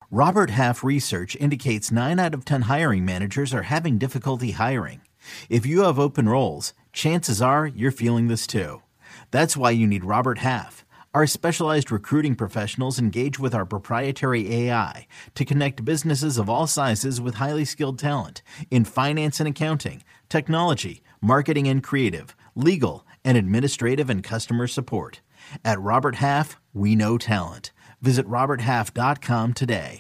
Robert Half research indicates 9 out of 10 hiring managers are having difficulty hiring. If you have open roles, chances are you're feeling this too. That's why you need Robert Half. Our specialized recruiting professionals engage with our proprietary AI to connect businesses of all sizes with highly skilled talent in finance and accounting, technology, marketing and creative, legal, and administrative and customer support. At Robert Half, we know talent. Visit roberthalf.com today.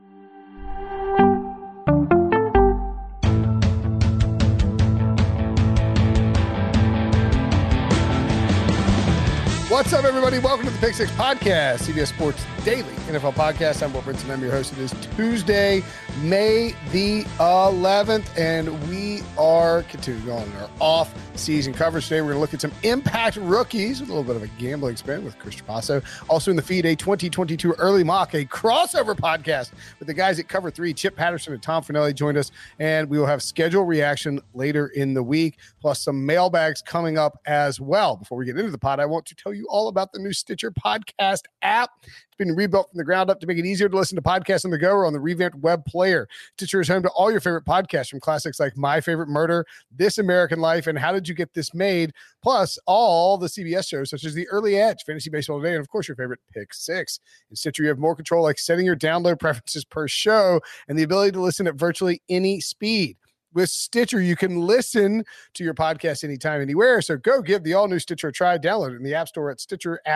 What's up, everybody? Welcome to the Pick Six Podcast, CBS Sports Daily NFL Podcast. I'm Will Brinson. I'm your host. It is Tuesday, May the 11th, and we are continuing on our off-season coverage today. We're going to look at some impact rookies with a little bit of a gambling spin with Chris Trapasso. Also in the feed, a 2022 early mock, a crossover podcast with the guys at Cover 3. Chip Patterson and Tom Finelli joined us, and we will have schedule reaction later in the week, plus some mailbags coming up as well. Before we get into the pod, I want to tell you all about the new Stitcher podcast app. It's been rebuilt from the ground up to make it easier to listen to podcasts on the go or on the revamped web player. Stitcher is home to all your favorite podcasts, from classics like My Favorite Murder, This American Life, and How Did You Get This Made, plus all the CBS shows such as The Early Edge, Fantasy Baseball Today, and of course your favorite Pick Six. In Stitcher, you have more control, like setting your download preferences per show and the ability to listen at virtually any speed. With Stitcher, you can listen to your podcast anytime, anywhere. So go give the all-new Stitcher a try. Download it in the App Store at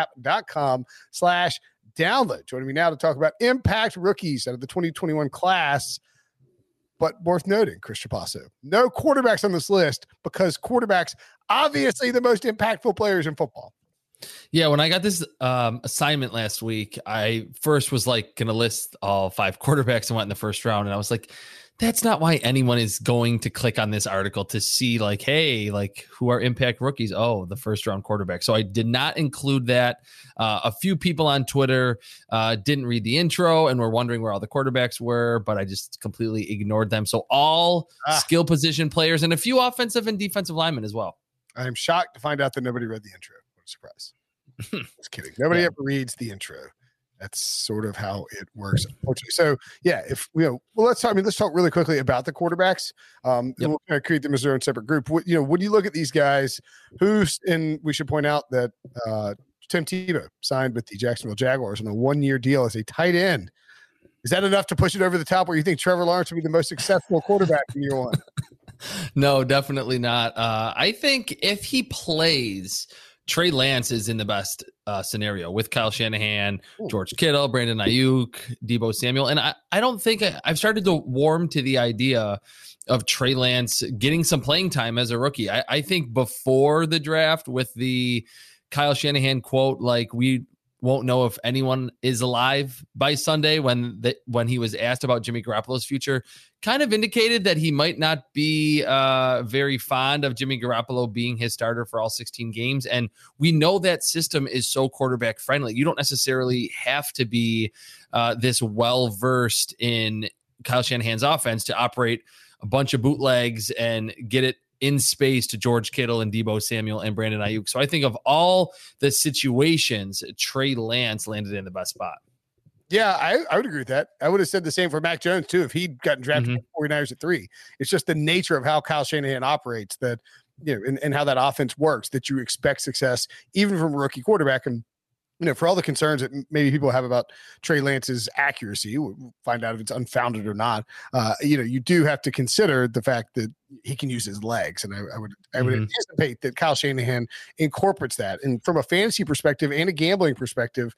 stitcherapp.com/download. Joining me now to talk about impact rookies out of the 2021 class, but worth noting, Chris Trapasso. No quarterbacks on this list because quarterbacks, obviously the most impactful players in football. Yeah, when I got this assignment last week, I first was like going to list all 5 quarterbacks and went in the first round. And I was like, that's not why anyone is going to click on this article to see like, hey, like who are impact rookies? Oh, the first round quarterback. So I did not include that. A few people on Twitter didn't read the intro and were wondering where all the quarterbacks were, but I just completely ignored them. So all skill position players and a few offensive and defensive linemen as well. I'm shocked to find out that nobody read the intro. What a surprise. Just kidding. Nobody ever reads the intro. That's sort of how it works, unfortunately. So, yeah, let's talk really quickly about the quarterbacks. And we'll kind of create them as their own separate group. When you look at these guys, and we should point out that Tim Tebow signed with the Jacksonville Jaguars on a 1-year deal as a tight end. Is that enough to push it over the top where you think Trevor Lawrence will be the most successful quarterback in year one? No, definitely not. I think if he plays, Trey Lance is in the best scenario with Kyle Shanahan, George Kittle, Brandon Ayuk, Deebo Samuel. And I don't think I've started to warm to the idea of Trey Lance getting some playing time as a rookie. I think before the draft, with the Kyle Shanahan quote, like, we won't know if anyone is alive by Sunday, when he was asked about Jimmy Garoppolo's future, kind of indicated that he might not be very fond of Jimmy Garoppolo being his starter for all 16 games. And we know that system is so quarterback friendly. You don't necessarily have to be this well-versed in Kyle Shanahan's offense to operate a bunch of bootlegs and get it in space to George Kittle and Deebo Samuel and Brandon Ayuk. So I think of all the situations, Trey Lance landed in the best spot. Yeah, I would agree with that. I would have said the same for Mac Jones too if he'd gotten drafted by the 49ers at 3. It's just the nature of how Kyle Shanahan operates that, and how that offense works, that you expect success even from a rookie quarterback. And for all the concerns that maybe people have about Trey Lance's accuracy, we'll find out if it's unfounded or not. You do have to consider the fact that he can use his legs, and I would anticipate that Kyle Shanahan incorporates that. And from a fantasy perspective and a gambling perspective,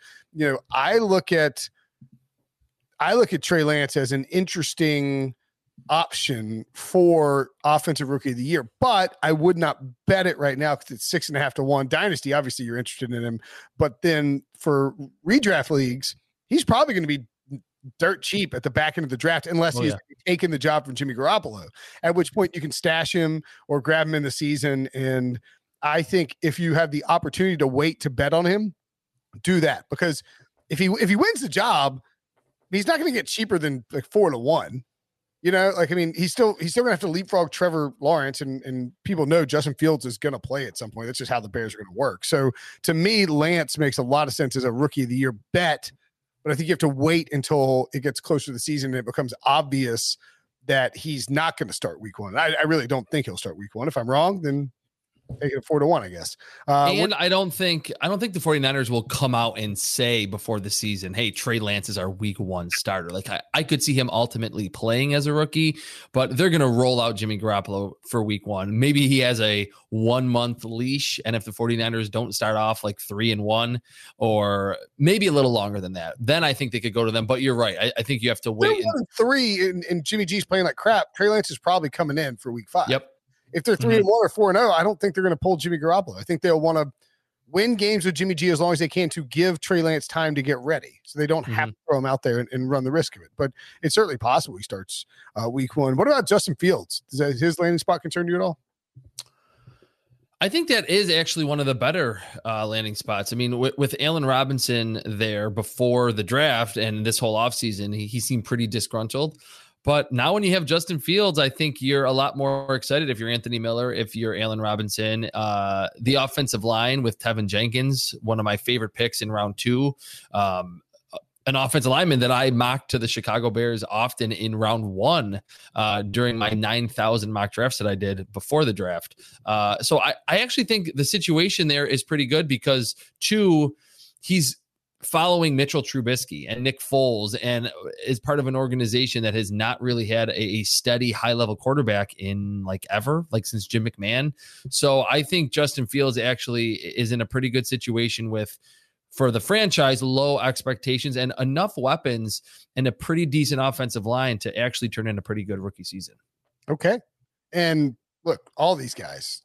I look at Trey Lance as an interesting option for offensive rookie of the year, but I would not bet it right now because it's 6.5 to 1. Dynasty, obviously you're interested in him, but then for redraft leagues, he's probably going to be dirt cheap at the back end of the draft unless he's taken the job from Jimmy Garoppolo, at which point you can stash him or grab him in the season. And I think if you have the opportunity to wait to bet on him, do that, because if he wins the job, he's not going to get cheaper than like 4 to 1. He's still going to have to leapfrog Trevor Lawrence, and people know Justin Fields is going to play at some point. That's just how the Bears are going to work. So to me, Lance makes a lot of sense as a rookie of the year bet but I think you have to wait until it gets closer to the season and it becomes obvious that he's not going to start week 1. I really don't think he'll start week 1. If I'm wrong, then take it 4-1, I guess. And I don't think the 49ers will come out and say before the season, hey, Trey Lance is our week 1 starter. Like I could see him ultimately playing as a rookie, but they're going to roll out Jimmy Garoppolo for week 1. Maybe he has a 1-month leash. And if the 49ers don't start off like 3-1 or maybe a little longer than that, then I think they could go to them. But you're right. I think you have to wait. 1-3 and Jimmy G's playing like crap. Trey Lance is probably coming in for week 5. Yep. If they're 3-1 or 4-0, I don't think they're going to pull Jimmy Garoppolo. I think they'll want to win games with Jimmy G as long as they can to give Trey Lance time to get ready, so they don't have to throw him out there and run the risk of it. But it's certainly possible he starts week 1. What about Justin Fields? Does his landing spot concern you at all? I think that is actually one of the better landing spots. I mean, with Allen Robinson there before the draft and this whole offseason, he seemed pretty disgruntled. But now when you have Justin Fields, I think you're a lot more excited if you're Anthony Miller, if you're Allen Robinson. The offensive line with Tevin Jenkins, one of my favorite picks in round 2. An offensive lineman that I mocked to the Chicago Bears often in round 1 during my 9,000 mock drafts that I did before the draft. So I actually think the situation there is pretty good because, 2, he's following Mitchell Trubisky and Nick Foles and is part of an organization that has not really had a steady high-level quarterback in since Jim McMahon. So I think Justin Fields actually is in a pretty good situation for the franchise, low expectations and enough weapons and a pretty decent offensive line to actually turn in a pretty good rookie season. Okay. And look, all these guys,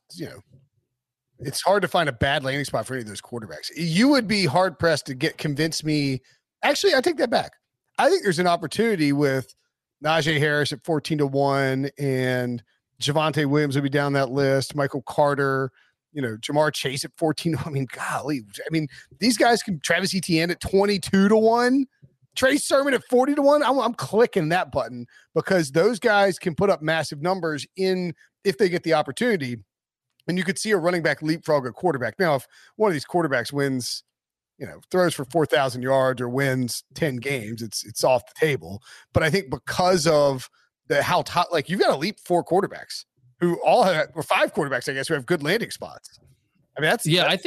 it's hard to find a bad landing spot for any of those quarterbacks. You would be hard pressed to convince me. Actually, I take that back. I think there's an opportunity with Najee Harris at 14-1 and Javonte Williams would be down that list. Michael Carter, Jamar Chase at 14. I mean, golly. I mean, these guys can. Travis Etienne at 22-1. Trey Sermon at 40-1. I'm clicking that button because those guys can put up massive numbers if they get the opportunity. And you could see a running back leapfrog a quarterback. Now, if one of these quarterbacks wins, throws for 4,000 yards or wins 10 games, it's off the table. But I think because of how top, you've got to leap 4 quarterbacks who all have, or 5 quarterbacks, I guess, who have good landing spots. I mean,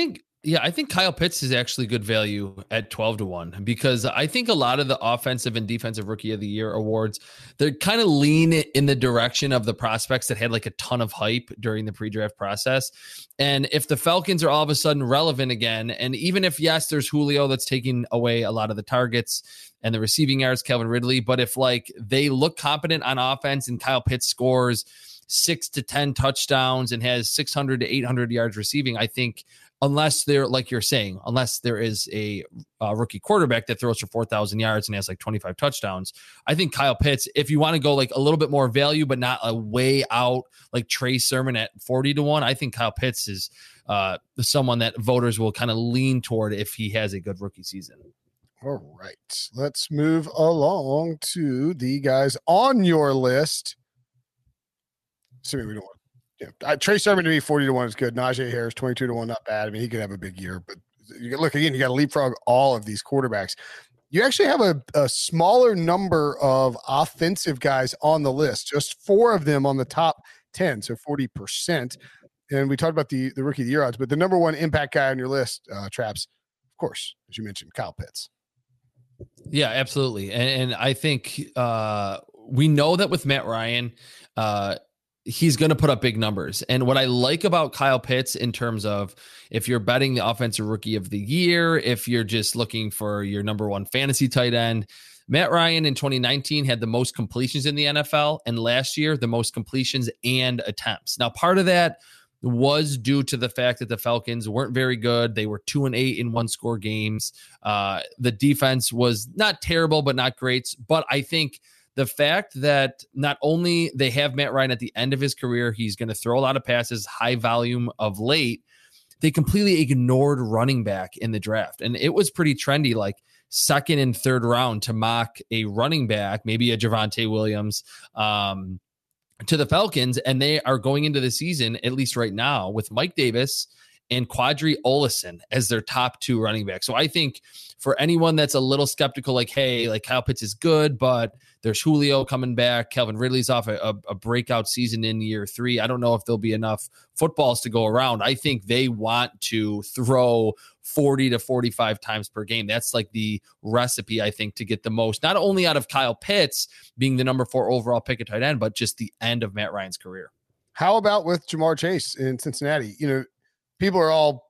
I think Kyle Pitts is actually good value at 12-1 because I think a lot of the offensive and defensive rookie of the year awards, they're kind of lean in the direction of the prospects that had a ton of hype during the pre-draft process. And if the Falcons are all of a sudden relevant again, and even if, yes, there's Julio that's taking away a lot of the targets and the receiving yards, Calvin Ridley, but if they look competent on offense and Kyle Pitts scores 6 to 10 touchdowns and has 600 to 800 yards receiving, I think unless they're like you're saying, unless there is a rookie quarterback that throws for 4,000 yards and has 25 touchdowns, I think Kyle Pitts, if you want to go a little bit more value, but not a way out like Trey Sermon at 40-1, I think Kyle Pitts is someone that voters will kind of lean toward if he has a good rookie season. All right, let's move along to the guys on your list. Assuming we don't want. Yeah, Trey Sermon to me 40-1 is good. Najee Harris 22-1, not bad. I mean, he could have a big year, but you got to leapfrog all of these quarterbacks. You actually have a smaller number of offensive guys on the list, just 4 of them on the top 10, so 40%. And we talked about the rookie of the year odds, but the number 1 impact guy on your list, Traps, of course, as you mentioned, Kyle Pitts. Yeah, absolutely. And I think we know that with Matt Ryan, he's going to put up big numbers. And what I like about Kyle Pitts in terms of if you're betting the offensive rookie of the year, if you're just looking for your number 1 fantasy tight end, Matt Ryan in 2019 had the most completions in the NFL, and last year the most completions and attempts. Now, part of that was due to the fact that the Falcons weren't very good. They were 2-8 in 1-score games. The defense was not terrible, but not great. But I think the fact that not only they have Matt Ryan at the end of his career, he's going to throw a lot of passes, high volume of late. They completely ignored running back in the draft. And it was pretty trendy, 2nd and 3rd round to mock a running back, maybe a Javonte Williams, to the Falcons. And they are going into the season, at least right now, with Mike Davis and Quadri Olesen as their top 2 running backs. So I think for anyone that's a little skeptical, like, hey, like Kyle Pitts is good, but there's Julio coming back. Calvin Ridley's off a breakout season in year 3. I don't know if there'll be enough footballs to go around. I think they want to throw 40 to 45 times per game. That's like the recipe, I think, to get the most, not only out of Kyle Pitts being the number 4 overall pick at tight end, but just the end of Matt Ryan's career. How about with Ja'Marr Chase in Cincinnati? People are all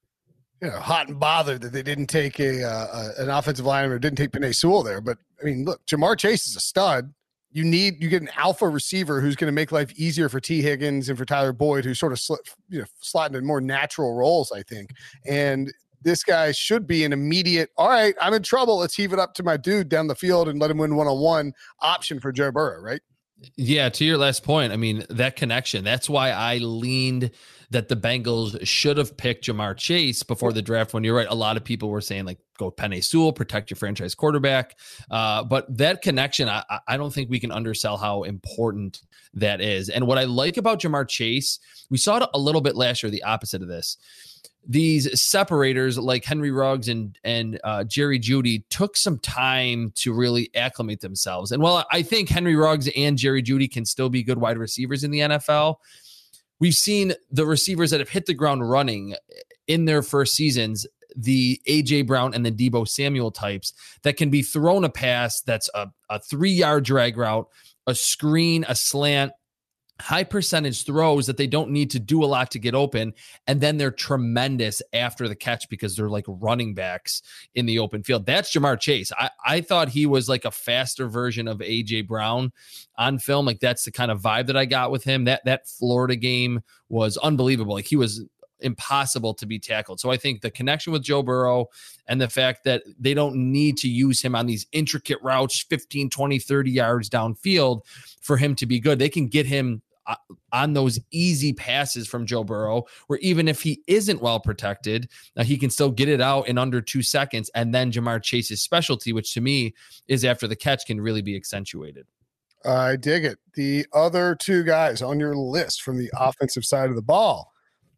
hot and bothered that they didn't take an offensive lineman or didn't take Penei Sewell there. But I mean, look, Ja'Marr Chase is a stud. You get an alpha receiver who's going to make life easier for T. Higgins and for Tyler Boyd, who sort of slot into more natural roles, I think. And this guy should be an immediate, all right, I'm in trouble. Let's heave it up to my dude down the field and let him win one-on-one option for Joe Burrow, right? Yeah, to your last point, I mean, that connection, that's why I leaned that the Bengals should have picked Ja'Marr Chase before the draft. When you're right, a lot of people were saying, like, go Penei Sewell, protect your franchise quarterback. But that connection, I don't think we can undersell how important that is. And what I like about Ja'Marr Chase, we saw it a little bit last year, the opposite of this. These separators like Henry Ruggs and Jerry Jeudy took some time to really acclimate themselves. And while I think Henry Ruggs and Jerry Jeudy can still be good wide receivers in the NFL, we've seen the receivers that have hit the ground running in their first seasons, the A.J. Brown and the Deebo Samuel types, that can be thrown a pass that's a 3-yard drag route, a screen, a slant, high percentage throws that they don't need to do a lot to get open. And then they're tremendous after the catch because they're like running backs in the open field. That's Ja'Marr Chase. I thought he was like a faster version of A.J. Brown on film. Like, that's the kind of vibe that I got with him. That Florida game was unbelievable. Like, he was impossible to be tackled. So I think the connection with Joe Burrow and the fact that they don't need to use him on these intricate routes, 15, 20, 30 yards downfield for him to be good. They can get him on those easy passes from Joe Burrow, where even if he isn't well protected, he can still get it out in under 2 seconds. And then Ja'Marr Chase's specialty, which to me is after the catch, can really be accentuated. I dig it. The other 2 guys on your list from the offensive side of the ball,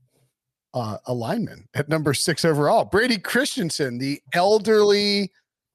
a lineman at number 6 overall, Brady Christensen, the elderly.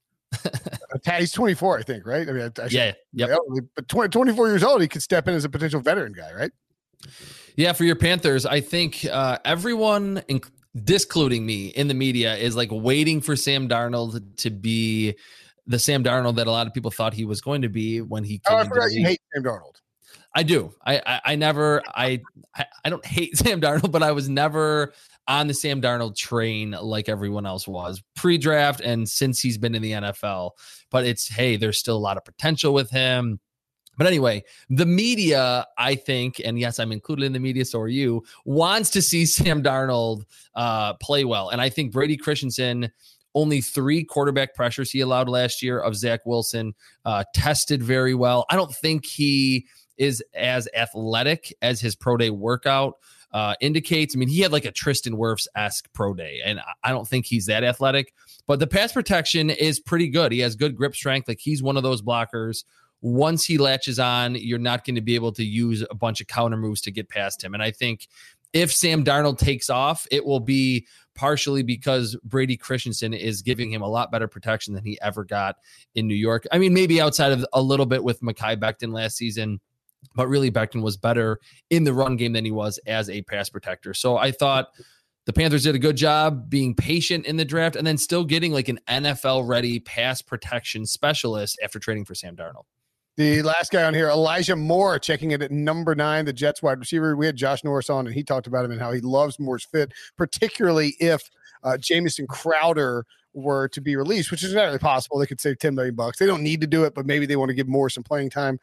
He's 24, I think, right? I mean, but 24 years old, he could step in as a potential veteran guy, right? Yeah, for your Panthers, I think everyone, discluding me in the media, is like waiting for Sam Darnold to be the Sam Darnold that a lot of people thought he was going to be when he came. I forgot you hate Sam Darnold. I do. I don't hate Sam Darnold, but I was never on the Sam Darnold train like everyone else was pre-draft and since he's been in the NFL. But there's still a lot of potential with him. But anyway, the media, I think, and yes, I'm included in the media, so are you, wants to see Sam Darnold play well. And I think Brady Christensen, only 3 quarterback pressures he allowed last year of Zach Wilson, tested very well. I don't think he is as athletic as his pro day workout indicates. I mean, he had like a Tristan Wirfs-esque pro day, and I don't think he's that athletic, but the pass protection is pretty good. He has good grip strength. Like, he's one of those blockers. Once he latches on, you're not going to be able to use a bunch of counter moves to get past him. And I think if Sam Darnold takes off, it will be partially because Brady Christensen is giving him a lot better protection than he ever got in New York. I mean, maybe outside of a little bit with Mekhi Becton last season, but really Becton was better in the run game than he was as a pass protector. So I thought the Panthers did a good job being patient in the draft and then still getting like an NFL-ready pass protection specialist after trading for Sam Darnold. The last guy on here, Elijah Moore, checking it at number 9, the Jets wide receiver. We had Josh Norris on, and he talked about him and how he loves Moore's fit, particularly if Jamison Crowder were to be released, which is not really possible. They could save $10 million. They don't need to do it, but maybe they want to give Moore some playing time.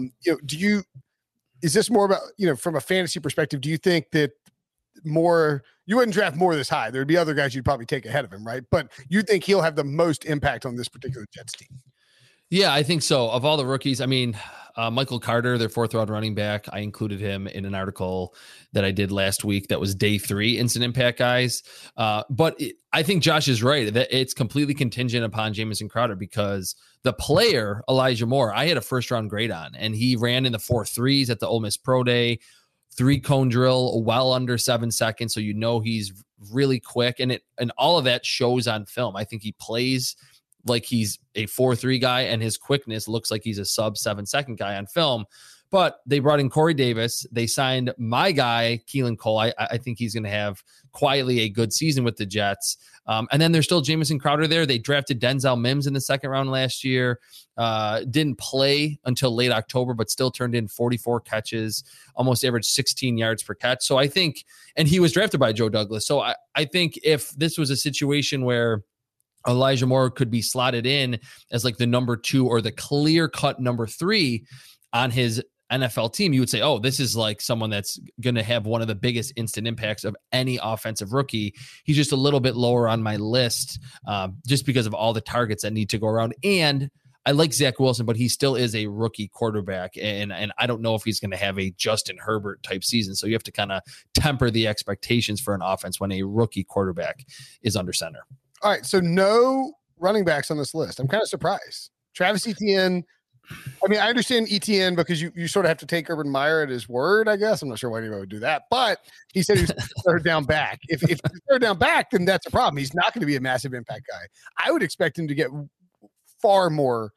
Is this more about, from a fantasy perspective, do you think that Moore, you wouldn't draft Moore this high? There'd be other guys you'd probably take ahead of him, right? But you think he'll have the most impact on this particular Jets team? Yeah, I think so. Of all the rookies, I mean, Michael Carter, their 4th-round running back, I included him in an article that I did last week that was day 3 instant impact guys. But I think Josh is right that it's completely contingent upon Jamison Crowder, because the player, Elijah Moore, I had a first-round grade on, and he ran in the 4.3s at the Ole Miss Pro Day. 3-cone drill well under 7 seconds. So, he's really quick, and all of that shows on film. I think he plays like he's a 4.3 guy, and his quickness looks like he's a sub 7 second guy on film. But they brought in Corey Davis. They signed my guy, Keelan Cole. I think he's going to have quietly a good season with the Jets. And then there's still Jamison Crowder there. They drafted Denzel Mims in the second round last year. Didn't play until late October, but still turned in 44 catches, almost averaged 16 yards per catch. So I think, and he was drafted by Joe Douglas. So I think if this was a situation where Elijah Moore could be slotted in as like the number 2 or the clear-cut number 3 on his NFL team, you would say, oh, this is like someone that's going to have one of the biggest instant impacts of any offensive rookie. He's just a little bit lower on my list just because of all the targets that need to go around. And I like Zach Wilson, but he still is a rookie quarterback. And I don't know if he's going to have a Justin Herbert type season. So you have to kind of temper the expectations for an offense when a rookie quarterback is under center. All right. So no running backs on this list. I'm kind of surprised. Travis Etienne. I mean, I understand Etienne because you sort of have to take Urban Meyer at his word, I guess. I'm not sure why anybody would do that, but he said he was third down back. If he's third down back, then that's a problem. He's not going to be a massive impact guy. I would expect him to get far more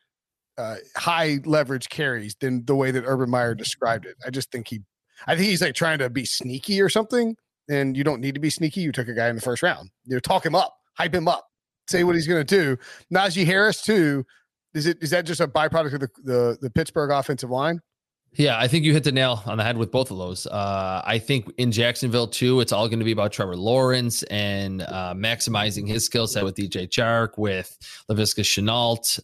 high leverage carries than the way that Urban Meyer described it. I think he's like trying to be sneaky or something, and you don't need to be sneaky. You took a guy in the first round. Talk him up, hype him up, say what he's going to do. Najee Harris too. Is that just a byproduct of the Pittsburgh offensive line? Yeah, I think you hit the nail on the head with both of those. I think in Jacksonville too, it's all going to be about Trevor Lawrence and maximizing his skill set with DJ Chark, with Laviska Shenault.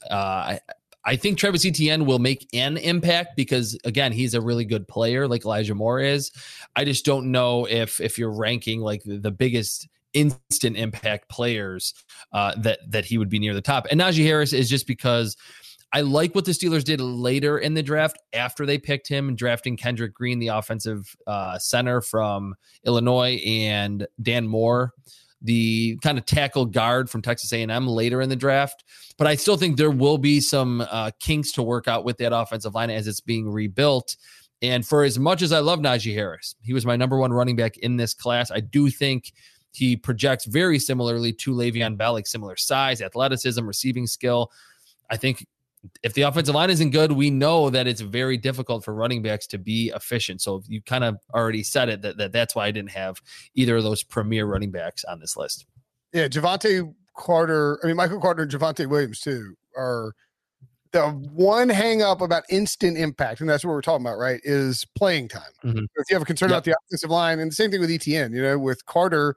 I think Travis Etienne will make an impact because, again, he's a really good player like Elijah Moore is. I just don't know if you're ranking like the biggest instant impact players that he would be near the top. And Najee Harris is just because I like what the Steelers did later in the draft after they picked him, drafting Kendrick Green, the offensive center from Illinois, and Dan Moore, the kind of tackle guard from Texas A&M later in the draft. But I still think there will be some kinks to work out with that offensive line as it's being rebuilt. And for as much as I love Najee Harris, he was my number 1 running back in this class. I do think he projects very similarly to Le'Veon Bell, like similar size, athleticism, receiving skill. I think if the offensive line isn't good, we know that it's very difficult for running backs to be efficient. So you kind of already said it, that's why I didn't have either of those premier running backs on this list. Yeah, Michael Carter and Javonte Williams too are the one hang up about instant impact, and that's what we're talking about, right, is playing time. Mm-hmm. If you have a concern about the offensive line, and the same thing with Etienne, with Carter,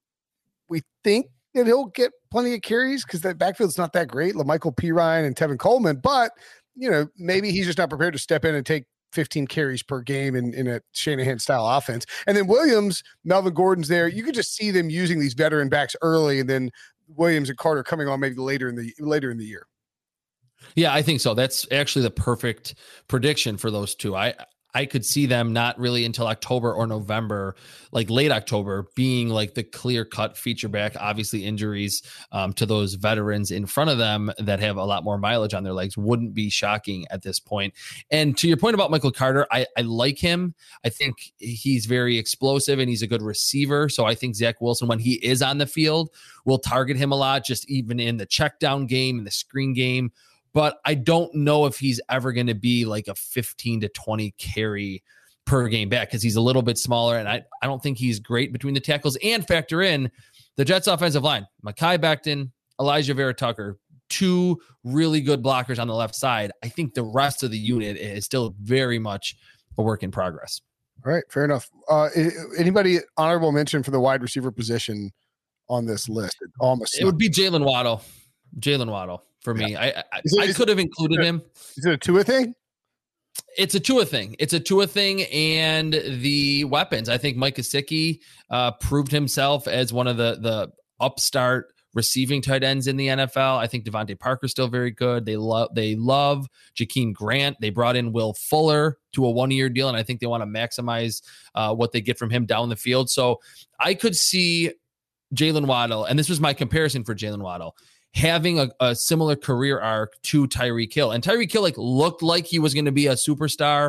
we think that he'll get plenty of carries because that backfield's not that great. LaMichael Pirine and Tevin Coleman, but maybe he's just not prepared to step in and take 15 carries per game in a Shanahan style offense. And then Williams, Melvin Gordon's there. You could just see them using these veteran backs early, and then Williams and Carter coming on maybe later in the year. Yeah, I think so. That's actually the perfect prediction for those two. I could see them not really until October or November, like late October, being like the clear-cut feature back. Obviously, injuries to those veterans in front of them that have a lot more mileage on their legs wouldn't be shocking at this point. And to your point about Michael Carter, I like him. I think he's very explosive and he's a good receiver. So I think Zach Wilson, when he is on the field, will target him a lot, just even in the check down game and the screen game. But I don't know if he's ever going to be like a 15 to 20 carry per game back because he's a little bit smaller. And I don't think he's great between the tackles. And factor in the Jets offensive line, Mekhi Becton, Elijah Vera Tucker, 2 really good blockers on the left side. I think the rest of the unit is still very much a work in progress. All right, fair enough. Anybody honorable mention for the wide receiver position on this list? It would be Jalen Waddle. For me, I could have included him. Is it a Tua thing? It's a Tua thing, and the weapons. I think Mike Gesicki proved himself as one of the upstart receiving tight ends in the NFL. I think Devontae Parker's still very good. They love Jakeem Grant. They brought in Will Fuller to a 1-year deal, and I think they want to maximize what they get from him down the field. So I could see Jalen Waddle, and this was my comparison for Jalen Waddle, having a similar career arc to Tyreek Hill. And Tyreek Hill looked like he was going to be a superstar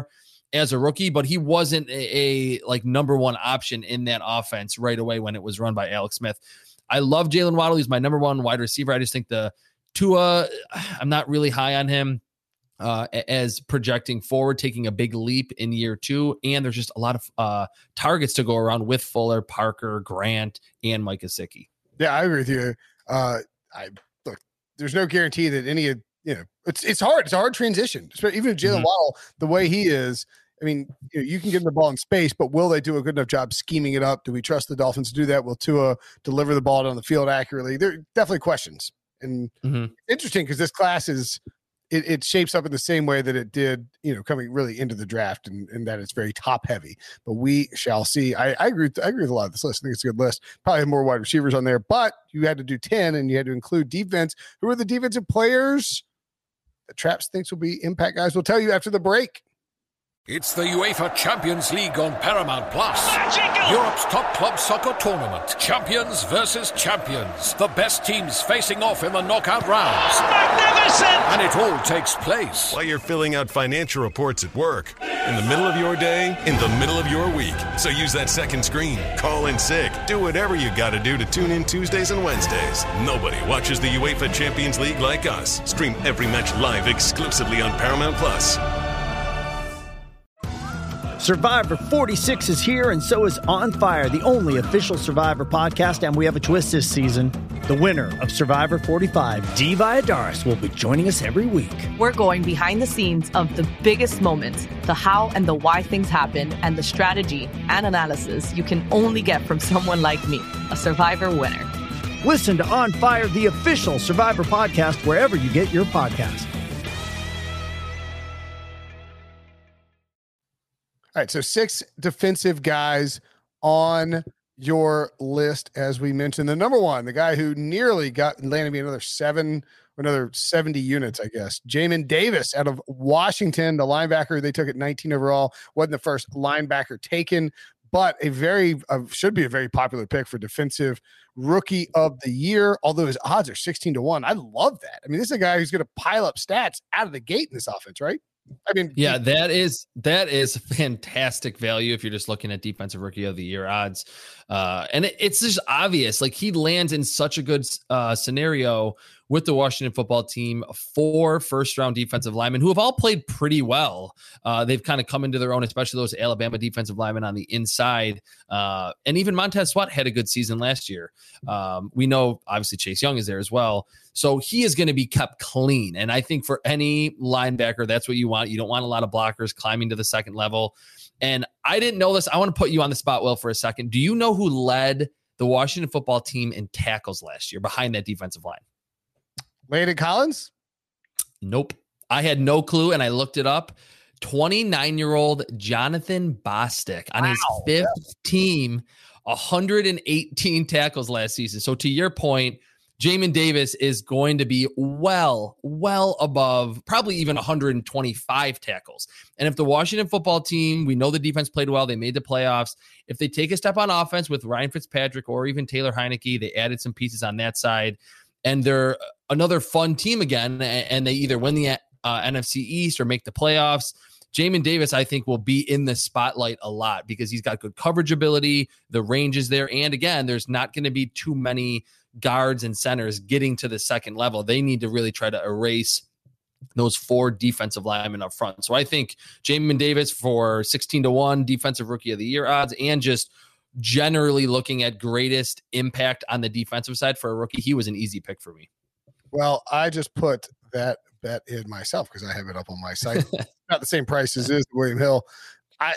as a rookie, but he wasn't a like number one option in that offense right away when it was run by Alex Smith. I love Jalen Waddle. He's my number one wide receiver. I just think the Tua, I'm not really high on him as projecting forward, taking a big leap in year 2. And there's just a lot of targets to go around with Fuller, Parker, Grant, and Mike Gesicki. Yeah, I agree with you. Look, there's no guarantee that any of, it's hard. It's a hard transition, even Jalen Waddle, the way he is. I mean, you can give him the ball in space, but will they do a good enough job scheming it up? Do we trust the Dolphins to do that? Will Tua deliver the ball down the field accurately? There are definitely questions. And interesting because this class is, it shapes up in the same way that it did, coming really into the draft, and that it's very top heavy. But we shall see. I agree with a lot of this list. I think it's a good list. Probably have more wide receivers on there, but you had to do 10, and you had to include defense. Who are the defensive players that Traps thinks will be impact guys? We'll tell you after the break. It's the UEFA Champions League on Paramount Plus. Magical. Europe's top club soccer tournament. Champions versus champions. The best teams facing off in the knockout rounds. Magnificent! And it all takes place while you're filling out financial reports at work, in the middle of your day, in the middle of your week. So use that second screen. Call in sick. Do whatever you got to do to tune in Tuesdays and Wednesdays. Nobody watches the UEFA Champions League like us. Stream every match live exclusively on Paramount Plus. Survivor 46 is here, and so is On Fire, the only official Survivor podcast, and we have a twist this season. The winner of Survivor 45, Dee Valladares, will be joining us every week. We're going behind the scenes of the biggest moments, the how and the why things happen, and the strategy and analysis you can only get from someone like me, a Survivor winner. Listen to On Fire, the official Survivor podcast, wherever you get your podcasts. All right, so 6 defensive guys on your list, as we mentioned. The number one, the guy who nearly landed me another 70 units, I guess. Jamin Davis out of Washington, the linebacker. They took it 19 overall. Wasn't the first linebacker taken, but should be a very popular pick for defensive rookie of the year, although his odds are 16-1. I love that. I mean, this is a guy who's going to pile up stats out of the gate in this offense, right? I mean, yeah, that is fantastic value if you're just looking at defensive rookie of the year odds. And it's just obvious, like he lands in such a good scenario with the Washington football team, 4 first-round defensive linemen who have all played pretty well. They've kind of come into their own, especially those Alabama defensive linemen on the inside. And even Montez Sweat had a good season last year. We know, obviously, Chase Young is there as well. So he is going to be kept clean. And I think for any linebacker, that's what you want. You don't want a lot of blockers climbing to the second level. And I didn't know this. I want to put you on the spot, Will, for a second. Do you know who led the Washington football team in tackles last year behind that defensive line? Landon Collins? Nope. I had no clue, and I looked it up. 29-year-old Jonathan Bostic on his 5th team, 118 tackles last season. So to your point, Jamin Davis is going to be well above, probably even 125 tackles. And if the Washington football team, we know the defense played well, they made the playoffs. If they take a step on offense with Ryan Fitzpatrick or even Taylor Heineke, they added some pieces on that side, and they're another fun team again, and they either win the NFC East or make the playoffs. Jamin Davis, I think, will be in the spotlight a lot because he's got good coverage ability. The range is there. And again, there's not going to be too many guards and centers getting to the second level. They need to really try to erase those 4 defensive linemen up front. So I think Jamin Davis for 16-1 defensive rookie of the year odds, and just generally looking at greatest impact on the defensive side for a rookie, he was an easy pick for me. Well, I just put that bet in myself because I have it up on my site. Not the same price as is William Hill. I'm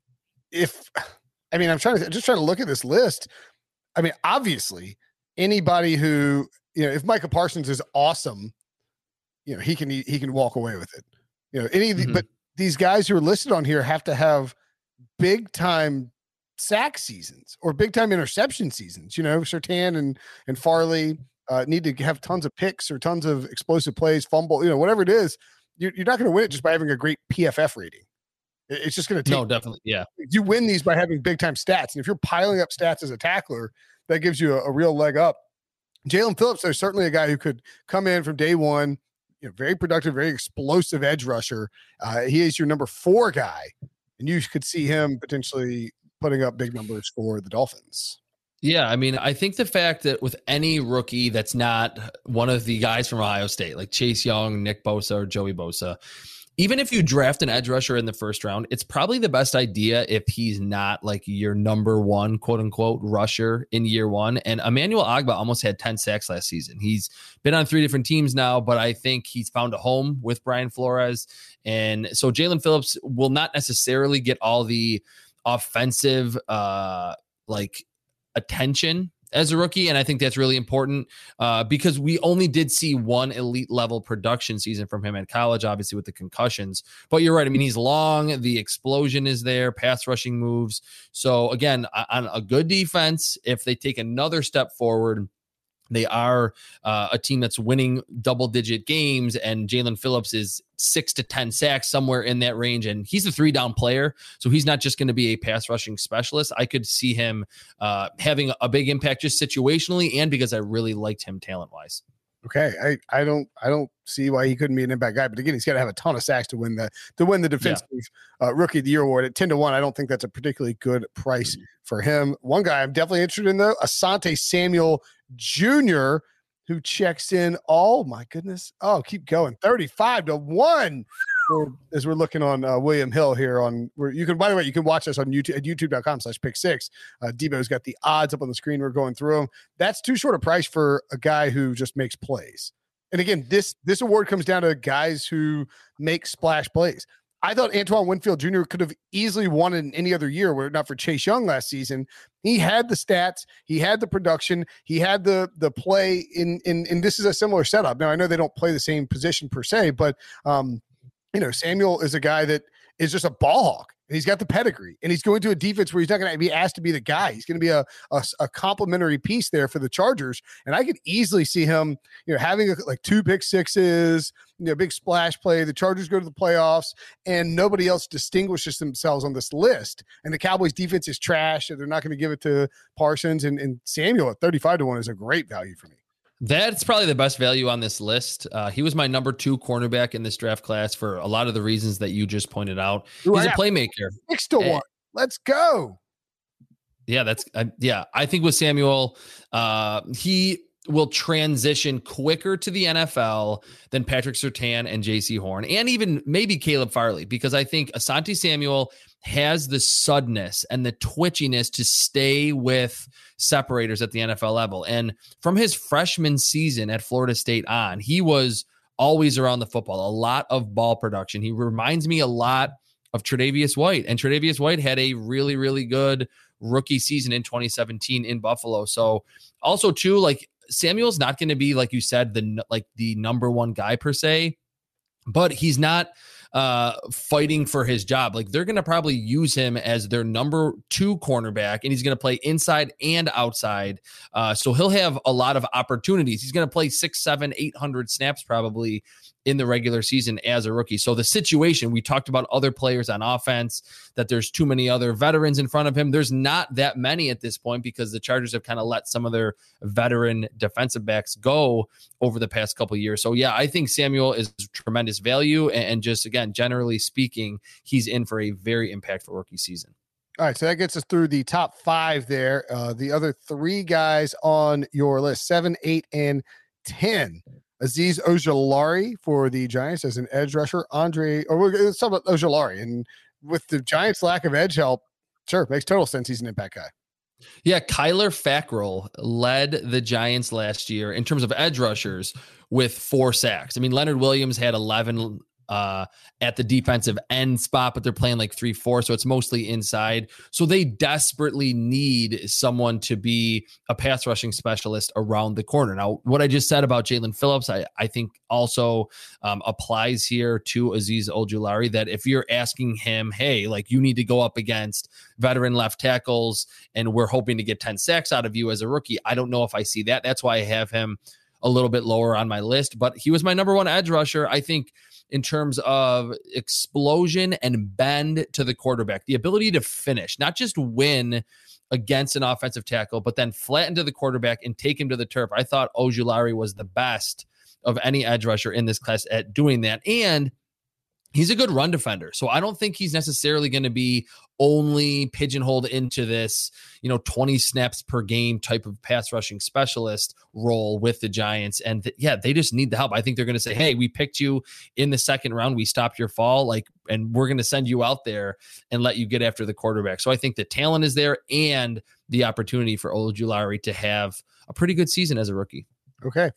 trying to look at this list. I mean, obviously, anybody who, if Micah Parsons is awesome, he can walk away with it. But these guys who are listed on here have to have big time sack seasons or big time interception seasons. Surtain and Farley need to have tons of picks or tons of explosive plays, fumble, whatever it is. You're not going to win it just by having a great PFF rating. It's just going to take. No, definitely. Yeah. You win these by having big time stats. And if you're piling up stats as a tackler, that gives you a real leg up. Jalen Phillips, there's certainly a guy who could come in from day one, very productive, very explosive edge rusher. He is your number 4 guy and you could see him potentially putting up big numbers for the Dolphins. Yeah, I mean, I think the fact that with any rookie that's not one of the guys from Ohio State, like Chase Young, Nick Bosa, or Joey Bosa, even if you draft an edge rusher in the first round, it's probably the best idea if he's not like your number one, quote unquote, rusher in year one. And Emmanuel Ogbah almost had 10 sacks last season. He's been on 3 different teams now, but I think he's found a home with Brian Flores. And so Jaelan Phillips will not necessarily get all the offensive, attention as a rookie. And I think that's really important because we only did see one elite level production season from him at college, obviously with the concussions, but you're right. I mean, he's long, the explosion is there, pass rushing moves. So again, on a good defense, if they take another step forward, they are a team that's winning double-digit games, and Jaelan Phillips is 6 to 10 sacks, somewhere in that range, and he's a 3-down player, so he's not just going to be a pass-rushing specialist. I could see him having a big impact just situationally, and because I really liked him talent-wise. Okay, I don't see why he couldn't be an impact guy, but again, he's got to have a ton of sacks to win the defensive rookie of the year award at 10-1. I don't think that's a particularly good price for him. One guy I'm definitely interested in though, Asante Samuel Jr., who checks in. Oh my goodness! Oh, keep going. 35-1. As we're looking on William Hill here on where you can. By the way, you can watch us on YouTube at youtube.com/pick6. Debo's got the odds up on the screen. We're going through them. That's too short a price for a guy who just makes plays. And again, this award comes down to guys who make splash plays. I thought Antoine Winfield Jr. could have easily won it in any other year were it not for Chase Young last season. He had the stats, he had the production, he had the play in this is a similar setup. Now I know they don't play the same position per se, but Samuel is a guy that is just a ball hawk. He's got the pedigree, and he's going to a defense where he's not going to be asked to be the guy. He's going to be a complementary piece there for the Chargers. And I could easily see him, having like 2 pick sixes, big splash play. The Chargers go to the playoffs, and nobody else distinguishes themselves on this list. And the Cowboys defense is trash, and they're not going to give it to Parsons. And Samuel at 35-1 is a great value for me. That's probably the best value on this list. He was my number 2 cornerback in this draft class for a lot of the reasons that you just pointed out. He's a playmaker. 6-1. Let's go. Yeah, I think with Samuel, he will transition quicker to the NFL than Patrick Surtain and JC Horn, and even maybe Caleb Farley, because I think Asante Samuel has the suddenness and the twitchiness to stay with separators at the NFL level. And from his freshman season at Florida State on, he was always around the football, a lot of ball production. He reminds me a lot of Tre'Davious White, and Tre'Davious White had a really, really good rookie season in 2017 in Buffalo. So also too, like, Samuel's not going to be, like you said, the number one guy per se, but he's not fighting for his job. Like, they're going to probably use him as their number 2 cornerback, and he's going to play inside and outside. So he'll have a lot of opportunities. He's going to play 600, 700, 800 snaps probably in the regular season as a rookie. So the situation, we talked about other players on offense, that there's too many other veterans in front of him. There's not that many at this point because the Chargers have kind of let some of their veteran defensive backs go over the past couple of years. So yeah, I think Samuel is tremendous value, and just, again, generally speaking, he's in for a very impactful rookie season. All right, so that gets us through the top 5 there. The other 3 guys on your list, 7, 8, and 10. Azeez Ojulari for the Giants as an edge rusher. Let's talk about Ojulari. And with the Giants' lack of edge help, sure, makes total sense. He's an impact guy. Yeah, Kyler Fackrell led the Giants last year in terms of edge rushers with 4 sacks. I mean, Leonard Williams had 11 at the defensive end spot, but they're playing like 3-4, so it's mostly inside. So they desperately need someone to be a pass rushing specialist around the corner. Now, what I just said about Jaelan Phillips, I think also applies here to Azeez Ojulari, that if you're asking him, hey, like, you need to go up against veteran left tackles and we're hoping to get 10 sacks out of you as a rookie, I don't know if I see that. That's why I have him a little bit lower on my list, but he was my number 1 edge rusher. I think in terms of explosion and bend to the quarterback, the ability to finish, not just win against an offensive tackle, but then flatten to the quarterback and take him to the turf. I thought Ojulari was the best of any edge rusher in this class at doing that. And he's a good run defender. So I don't think he's necessarily going to be only pigeonholed into this, 20 snaps per game type of pass rushing specialist role with the Giants. And they just need the help. I think they're going to say, hey, we picked you in the second round. We stopped your fall. And we're going to send you out there and let you get after the quarterback. So I think the talent is there and the opportunity for Ojulari to have a pretty good season as a rookie. Okay.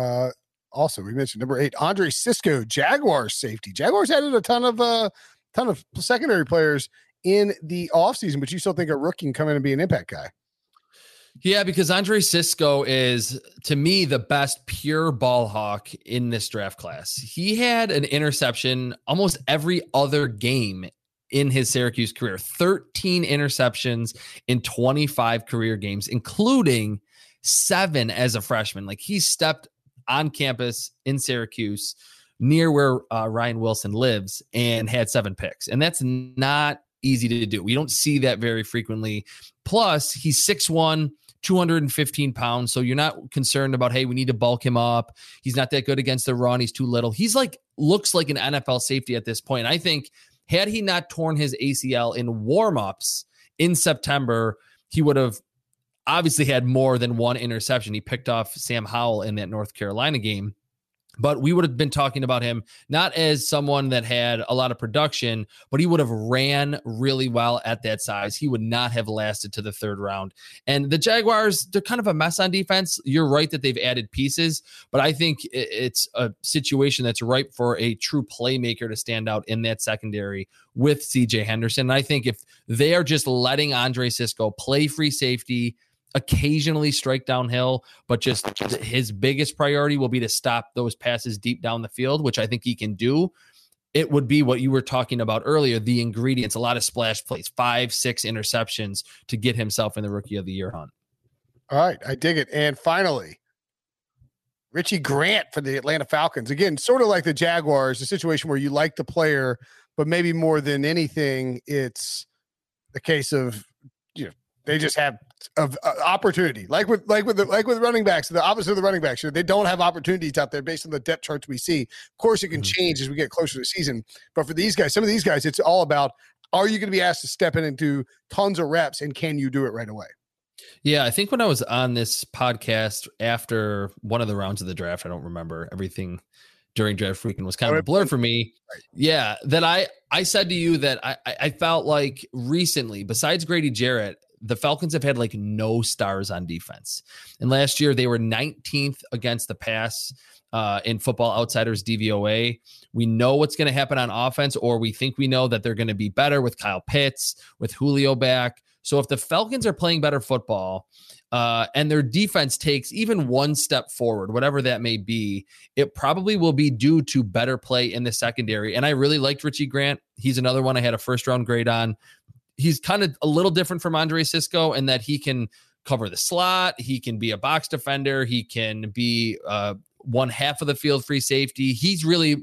Also, we mentioned number 8, Andre Cisco, Jaguars safety. Jaguars added a ton of secondary players in the offseason, but you still think a rookie can come in and be an impact guy? Yeah, because Andre Cisco is, to me, the best pure ball hawk in this draft class. He had an interception almost every other game in his Syracuse career, 13 interceptions in 25 career games, including 7 as a freshman. He stepped on campus in Syracuse near where Ryan Wilson lives and had 7 picks. And that's not easy to do. We don't see that very frequently. Plus, he's 6'1", 215 pounds. So you're not concerned about, hey, we need to bulk him up. He's not that good against the run. He's too little. He's looks like an NFL safety at this point. I think had he not torn his ACL in warmups in September, he would have obviously had more than 1 interception. He picked off Sam Howell in that North Carolina game. But we would have been talking about him not as someone that had a lot of production, but he would have ran really well at that size. He would not have lasted to the 3rd round. And the Jaguars, they're kind of a mess on defense. You're right that they've added pieces, but I think it's a situation that's ripe for a true playmaker to stand out in that secondary with CJ Henderson. And I think if they are just letting Andre Cisco play free safety, occasionally strike downhill, but just his biggest priority will be to stop those passes deep down the field, which I think he can do. It would be what you were talking about earlier, the ingredients, a lot of splash plays, 5-6 interceptions to get himself in the Rookie of the Year hunt. All right, I dig it. And finally, Richie Grant for the Atlanta Falcons. Again, sort of like the Jaguars, a situation where you like the player, but maybe more than anything, it's a case of, they just have opportunity, like with running backs, the opposite of the running backs. They don't have opportunities out there based on the depth charts we see. Of course, it can change as we get closer to the season. But for these guys, some of these guys, it's all about, are you going to be asked to step in and do tons of reps, and can you do it right away? Yeah, I think when I was on this podcast after one of the rounds of the draft, I don't remember everything during draft weekend was kind of a blur for me. Right. Yeah, that I said to you that I felt like recently, besides Grady Jarrett, the Falcons have had no stars on defense. And last year they were 19th against the pass in Football Outsiders DVOA. We know what's going to happen on offense, or we think we know that they're going to be better with Kyle Pitts, with Julio back. So if the Falcons are playing better football and their defense takes even one step forward, whatever that may be, it probably will be due to better play in the secondary. And I really liked Richie Grant. He's another one I had a 1st-round grade on. He's kind of a little different from Andre Cisco in that he can cover the slot. He can be a box defender. He can be one half of the field free safety. He's really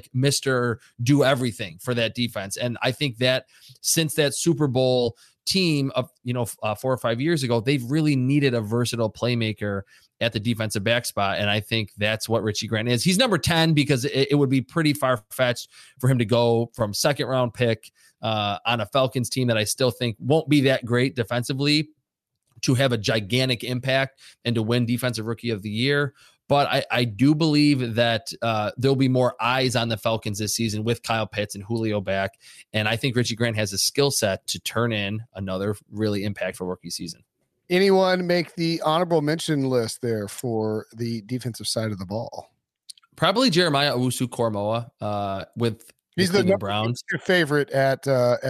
Mr. Do everything for that defense. And I think that since that Super Bowl team of 4 or 5 years ago, they've really needed a versatile playmaker at the defensive back spot. And I think that's what Richie Grant is. He's number 10 because it would be pretty far-fetched for him to go from 2nd-round pick on a Falcons team that I still think won't be that great defensively to have a gigantic impact and to win Defensive Rookie of the Year. But I do believe that there'll be more eyes on the Falcons this season with Kyle Pitts and Julio back. And I think Richie Grant has a skill set to turn in another really impactful rookie season. Anyone make the honorable mention list there for the defensive side of the ball? Probably Jeremiah Owusu-Koramoah with He's the Browns. Your favorite at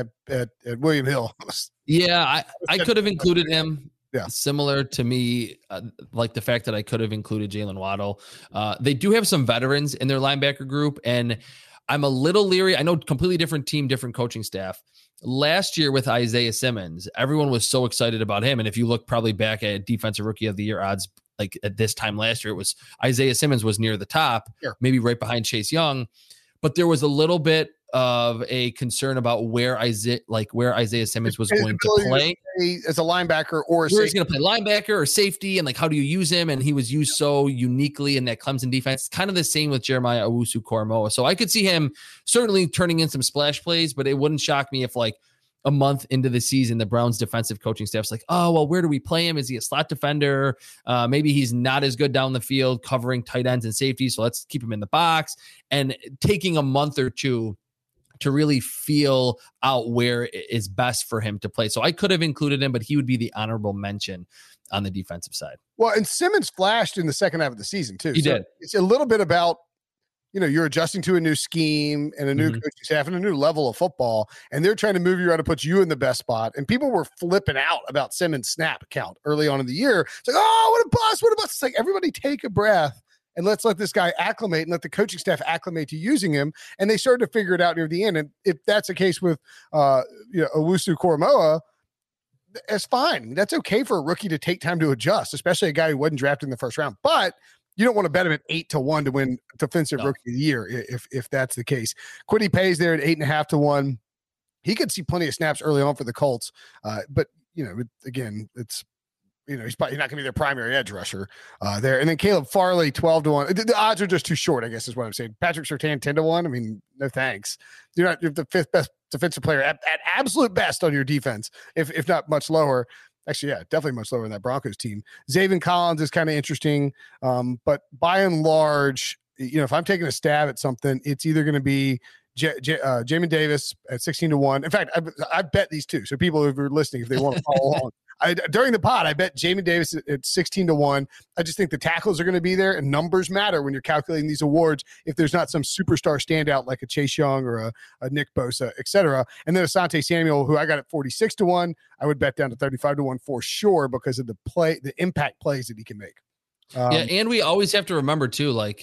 William Hill. Yeah, I could have included him. Yeah. Similar to me, like the fact that I could have included Jalen Waddle. They do have some veterans in their linebacker group, and I'm a little leery. I know completely different team, different coaching staff. Last year with Isaiah Simmons, everyone was so excited about him. And if you look probably back at Defensive Rookie of the Year odds, like at this time last year, it was Isaiah Simmons was near the top, maybe right behind Chase Young. But there was a little bit of a concern about where Isaiah Simmons was going to play as a linebacker or a safety. He's going to play linebacker or safety, and like how do you use him? And he was used so uniquely in that Clemson defense. It's kind of the same with Jeremiah Owusu-Koramoah. So I could see him certainly turning in some splash plays, but it wouldn't shock me if like a month into the season, the Browns defensive coaching staff's like, oh, well, where do we play him? Is he a slot defender? Maybe he's not as good down the field covering tight ends and safety. So let's keep him in the box, and taking a month or two to really feel out where it is best for him to play. So I could have included him, but he would be the honorable mention on the defensive side. Well, and Simmons flashed in the second half of the season too. He did. It's a little bit about, you're adjusting to a new scheme and a new coaching staff and a new level of football, and they're trying to move you around to put you in the best spot. And people were flipping out about Simmons' snap count early on in the year. It's like, oh, what a bust, what a bust. It's like, everybody take a breath and let's let this guy acclimate and let the coaching staff acclimate to using him. And they started to figure it out near the end. And if that's the case with Owusu-Koramoah, it's fine. That's okay for a rookie to take time to adjust, especially a guy who wasn't drafted in the first round. But you don't want to bet him at 8-1 to win defensive rookie of the year if that's the case. Kwity Paye's there at 8.5-1. He could see plenty of snaps early on for the Colts. But it's he's probably not going to be their primary edge rusher there. And then Caleb Farley, 12-1. The odds are just too short, I guess is what I'm saying. Patrick Surtain, 10-1. I mean, no thanks. You're the fifth best defensive player at absolute best on your defense, if not much lower. Actually, yeah, definitely much lower than that Broncos team. Zaven Collins is kind of interesting. But by and large, if I'm taking a stab at something, it's either going to be Jamin Davis at 16-1. In fact, I bet these two. So people who are listening, if they want to follow along, during the pod, I bet Jamin Davis at 16-1. I just think the tackles are going to be there, and numbers matter when you're calculating these awards. If there's not some superstar standout like a Chase Young or a Nick Bosa, et cetera. And then Asante Samuel, who I got at 46-1, I would bet down to 35-1 for sure because of the impact plays that he can make. And we always have to remember too, like,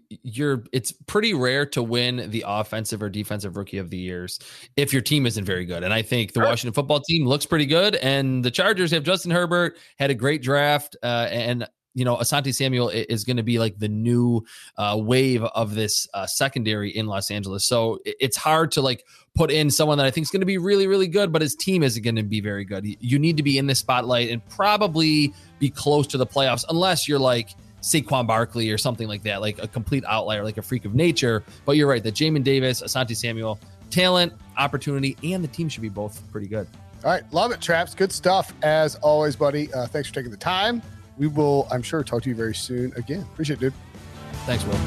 it's pretty rare to win the offensive or defensive rookie of the years if your team isn't very good. And I think the Washington football team looks pretty good, and the Chargers have Justin Herbert, had a great draft, and Asante Samuel is going to be like the new wave of this secondary in Los Angeles. So it's hard to like put in someone that I think is going to be really, really good, but his team isn't going to be very good. You need to be in the spotlight and probably be close to the playoffs, unless you're like Saquon Barkley or something like that, like a complete outlier, like a freak of nature. But you're right that Jamin Davis, Asante Samuel, talent, opportunity, and the team should be both pretty good. All right. Love it, Traps. Good stuff as always, buddy. Thanks for taking the time. We will, I'm sure, talk to you very soon again. Appreciate it, dude. Thanks, Will.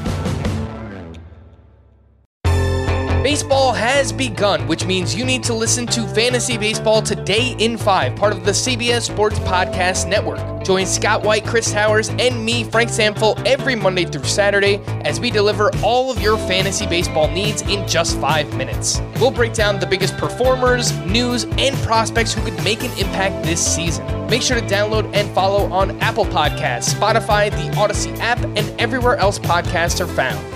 Baseball has begun, which means you need to listen to Fantasy Baseball Today in 5, part of the CBS Sports Podcast Network. Join Scott White, Chris Towers, and me, Frank Samfel, every Monday through Saturday as we deliver all of your fantasy baseball needs in just 5 minutes. We'll break down the biggest performers, news, and prospects who could make an impact this season. Make sure to download and follow on Apple Podcasts, Spotify, the Odyssey app, and everywhere else podcasts are found.